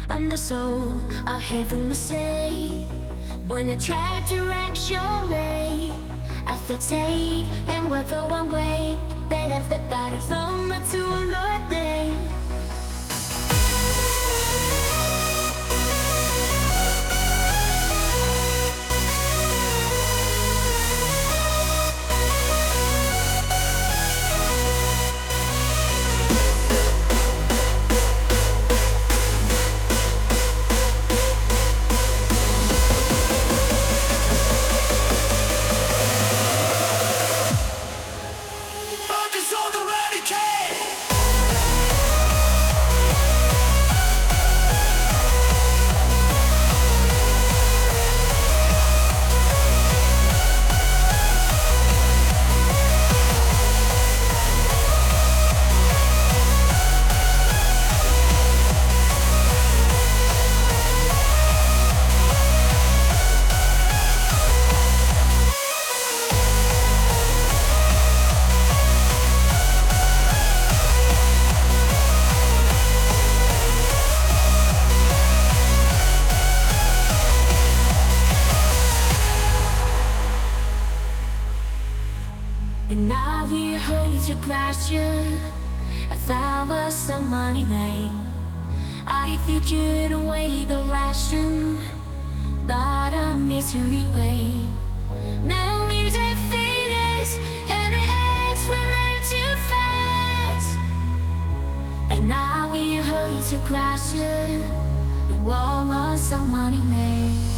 I'm the soul of heaven to say. When I try to direct your way, I feel safe and we're the one way. That I've the body from to another day. And now we hold your question. I thought was some money made. I figured away the ration, but a misery way. Now music fades, and the heads went too fast. And now we hold your question. The war was some money made.